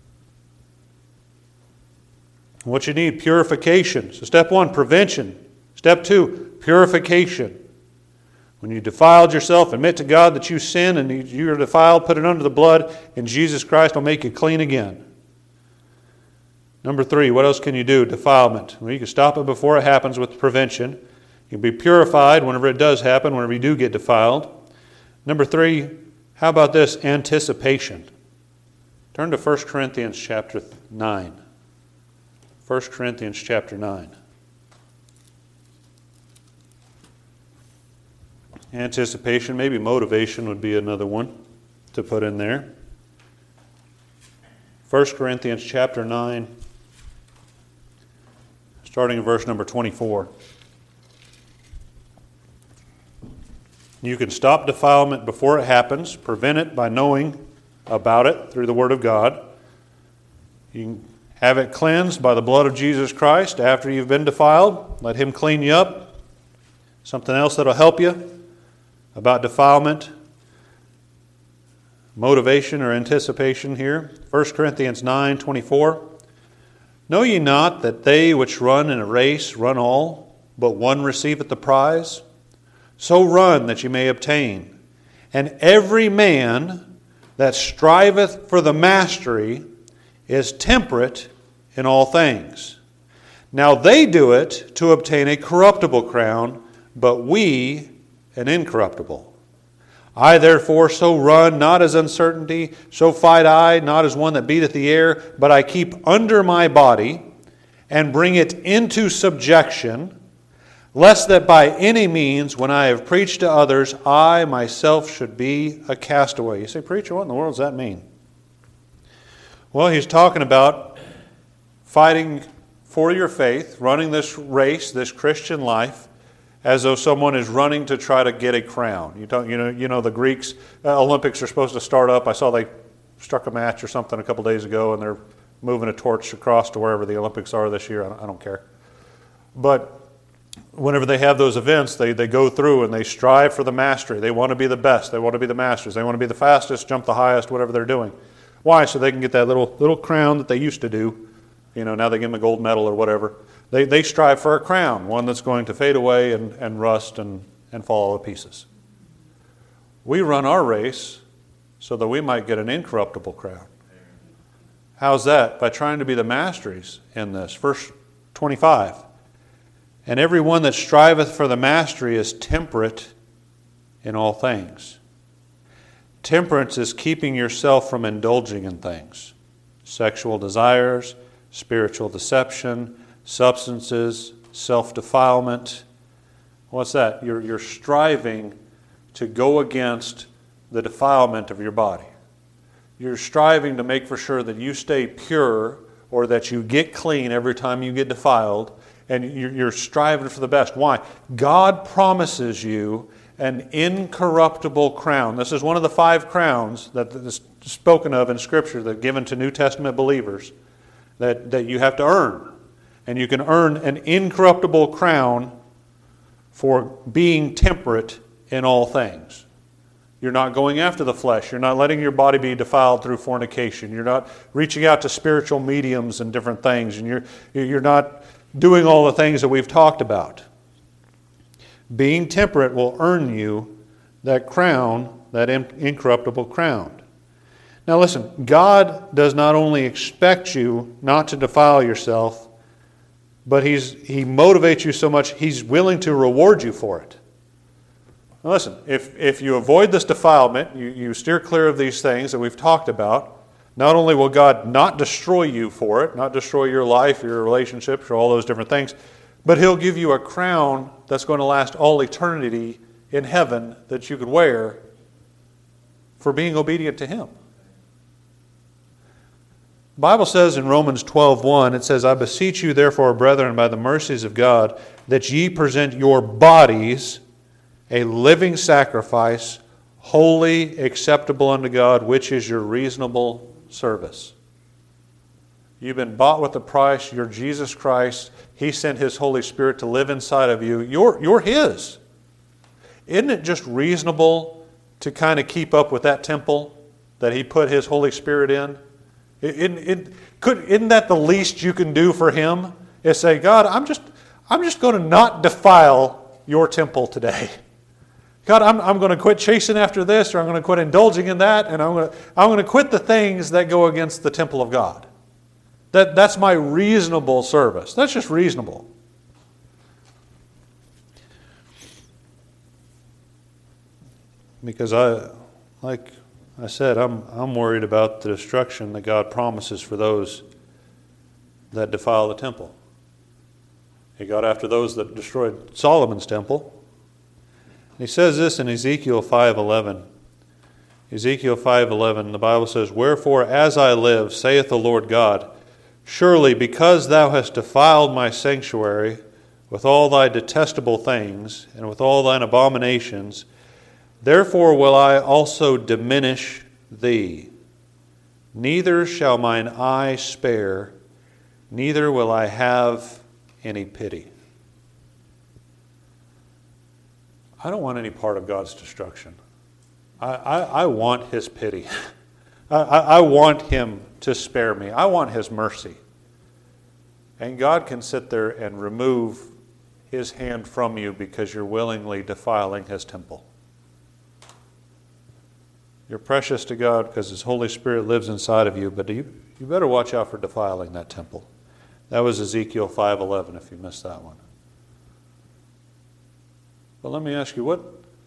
What you need, purification. So step 1, prevention. Step 2, purification. When you defiled yourself, admit to God that you sin and you are defiled, put it under the blood, and Jesus Christ will make you clean again. Number 3, what else can you do? Defilement. Well, you can stop it before it happens with prevention. You can be purified whenever it does happen, whenever you do get defiled. Number 3, how about this? Anticipation. Turn to 1 Corinthians chapter 9. 1 Corinthians chapter 9. Anticipation, maybe motivation would be another one to put in there. 1 Corinthians chapter 9, starting in verse number 24. You can stop defilement before it happens, prevent it by knowing about it through the Word of God. You can have it cleansed by the blood of Jesus Christ after you've been defiled. Let Him clean you up. Something else that'll help you about defilement, motivation or anticipation here. 1 Corinthians 9:24. Know ye not that they which run in a race run all, but one receiveth the prize? So run that ye may obtain. And every man that striveth for the mastery is temperate in all things. Now they do it to obtain a corruptible crown, but we an incorruptible. I therefore so run, not as uncertainty, so fight I, not as one that beateth the air, but I keep under my body, and bring it into subjection, lest that by any means, when I have preached to others, I myself should be a castaway. You say, preacher, what in the world does that mean? Well, he's talking about fighting for your faith, running this race, this Christian life, as though someone is running to try to get a crown. You know the Greeks, Olympics are supposed to start up. I saw they struck a match or something a couple days ago, and they're moving a torch across to wherever the Olympics are this year. I don't care. But whenever they have those events, they go through and they strive for the mastery. They want to be the best. They want to be the masters. They want to be the fastest, jump the highest, whatever they're doing. Why? So they can get that little crown that they used to do. Now they give them a gold medal or whatever. They strive for a crown, one that's going to fade away and rust and fall to pieces. We run our race so that we might get an incorruptible crown. How's that? By trying to be the masteries in this. Verse 25. And every one that striveth for the mastery is temperate in all things. Temperance is keeping yourself from indulging in things. Sexual desires, spiritual deception, substances, self-defilement. What's that? You're striving to go against the defilement of your body. You're striving to make for sure that you stay pure or that you get clean every time you get defiled, and you're striving for the best. Why? God promises you an incorruptible crown. This is one of the 5 crowns that is spoken of in Scripture that are given to New Testament believers that you have to earn. And you can earn an incorruptible crown for being temperate in all things. You're not going after the flesh. You're not letting your body be defiled through fornication. You're not reaching out to spiritual mediums and different things. And you're not doing all the things that we've talked about. Being temperate will earn you that crown, that incorruptible crown. Now listen, God does not only expect you not to defile yourself, but He motivates you so much, He's willing to reward you for it. Now listen, if you avoid this defilement, you steer clear of these things that we've talked about, not only will God not destroy you for it, not destroy your life, your relationships, or all those different things, but He'll give you a crown that's going to last all eternity in heaven that you could wear for being obedient to Him. The Bible says in Romans 12:1, it says, I beseech you therefore, brethren, by the mercies of God, that ye present your bodies a living sacrifice, holy, acceptable unto God, which is your reasonable service. You've been bought with a price. You're Jesus Christ. He sent His Holy Spirit to live inside of you. You're His. Isn't it just reasonable to kind of keep up with that temple that He put His Holy Spirit in? Isn't that the least you can do for Him? Is say, God, I'm just going to not defile your temple today. God, I'm going to quit chasing after this, or I'm going to quit indulging in that, and I'm going to quit the things that go against the temple of God. That's my reasonable service. That's just reasonable. Because like I said, I'm worried about the destruction that God promises for those that defile the temple. He got after those that destroyed Solomon's temple. He says this in Ezekiel 5:11. Ezekiel 5:11, the Bible says, Wherefore, as I live, saith the Lord God, surely because thou hast defiled my sanctuary with all thy detestable things, and with all thine abominations, therefore will I also diminish thee. Neither shall mine eye spare, neither will I have any pity. I don't want any part of God's destruction. I want His pity. I want Him to spare me. I want His mercy. And God can sit there and remove His hand from you because you're willingly defiling His temple. You're precious to God because His Holy Spirit lives inside of you, but you better watch out for defiling that temple. That was Ezekiel 5:11 if you missed that one. But let me ask you,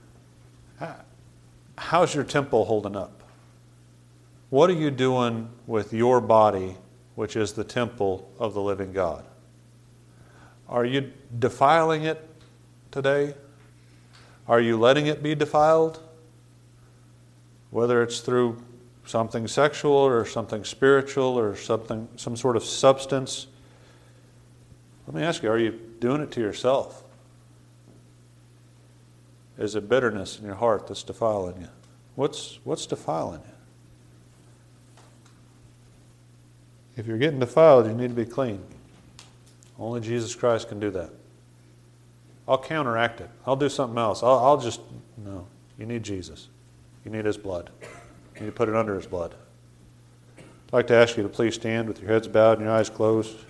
how's your temple holding up? What are you doing with your body, which is the temple of the living God? Are you defiling it today? Are you letting it be defiled? Whether it's through something sexual or something spiritual or some sort of substance. Let me ask you, are you doing it to yourself? Is it bitterness in your heart that's defiling you? What's defiling you? If you're getting defiled, you need to be clean. Only Jesus Christ can do that. I'll counteract it. I'll do something else. No. You need Jesus. You need His blood. You need to put it under His blood. I'd like to ask you to please stand with your heads bowed and your eyes closed.